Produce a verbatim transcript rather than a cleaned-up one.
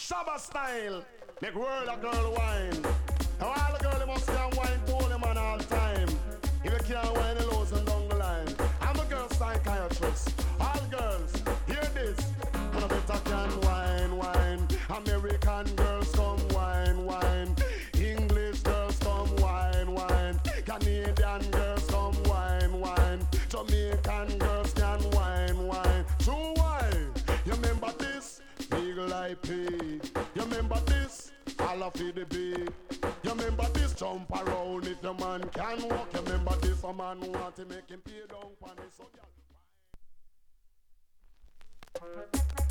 Shabba style, make world a girl wine. Now all the girl they must can wine to the man all time. If you can't wine, you lose and down the line. I'm a girl psychiatrist. All girls, hear this. And I better can wine, wine. American girls come wine, wine. English girls come wine, wine. Canadian girls come wine, wine. Jamaican girls can wine, wine. True wine. You remember this? Eagle I P. You remember this? All of the beat. You remember this? Jump around if your man can walk. You remember this? A man want to make him pay down for this. So, yeah.